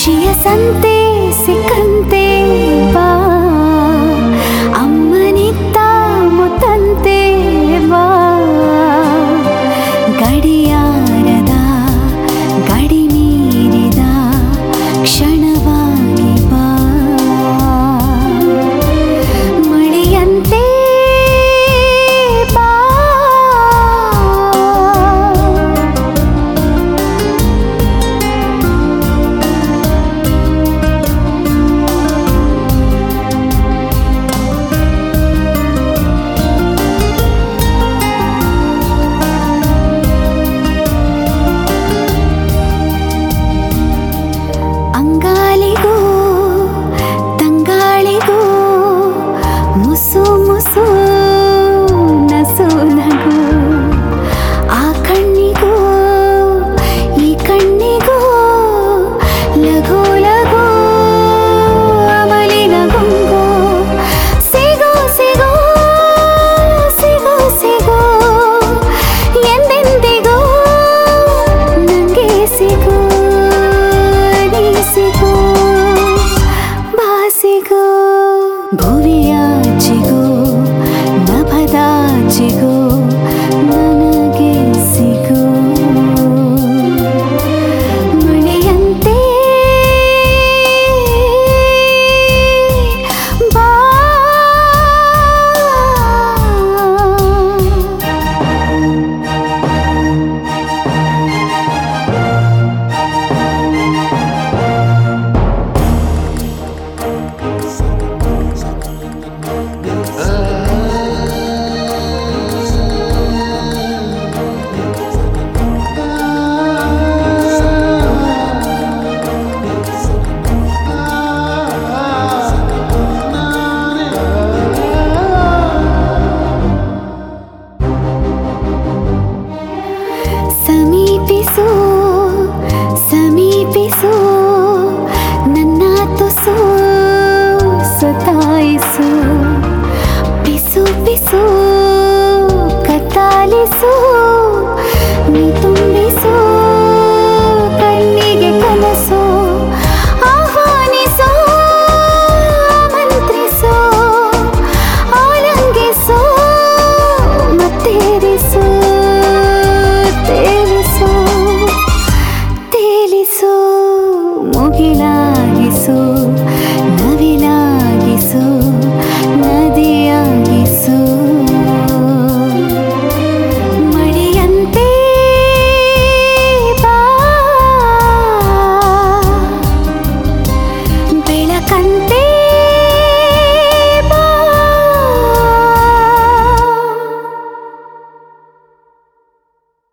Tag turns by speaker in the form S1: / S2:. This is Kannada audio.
S1: ಖುಷಿಯ ಸಂತೆ ಸಿಕ್ಕಂತೆ ಬಾ, ಅಮ್ಮನಿತ್ತ ಮುತ್ತಂತೆ ಬಾ, ಗಡಿಯಾರದ ಗಡಿ ಮೀರಿದ ಕ್ಷಣವಾಗಿ ಬಾ, ಮಳೆಯಂತೆ ಬಾ, ಅಂಗಾಲಿಗೂ ತಂಗಾಳಿಗೂ ಮುಸು ಮುಸು ನಸು ನಗು, ಆ ಕಣ್ಣಿಗೂ ಈ ಕಣ್ಣಿಗೂ ಲಘು ಲಘು ಅಮಲಿನ ಗುಂಗು, ಸಿಗೋ ಸಿಗೋ ಸಿಗೋ ಸಿಗೋ ಎಂದೆಂದಿಗೂ ನಂಗೆ ಸಿಗೋ, ಸಿಗೋ ಬಾಸಿಗೋ, ಭುವಿಯಾಚೆಗೋ ನಭದಾಚೆಗೋ ನನಗೆ ಸಿಗೋ, ಮಳೆಯಂತೆ ಬಾ, ಸಮೀಪಿಸು ಸಮೀಪಿಸು ನನ್ನ ತುಸು ಸತಾಯಿಸು, ಪಿಸು ಪಿಸು ಕತ್ತಾಲಿಸು, ನೀ ತುಂಬಿಸು ಕಣ್ಣಿಗೆ ಕನಸು, ಆಹ್ವಾನಿಸು ಮಂತ್ರಿಸು, ಆಲಂಗಿಸು ಮತ್ತೇರಿಸು, ತೇಲಿಸು ತೇಲಿಸು, ಮುಗಿಲಾಗಿಸು ನವಿಲಾಗಿಸು ನದಿಯಾಗಿಸು, ಮಳೆಯಂತೆ ಬಾ, ಬೆಳಕಂತೆ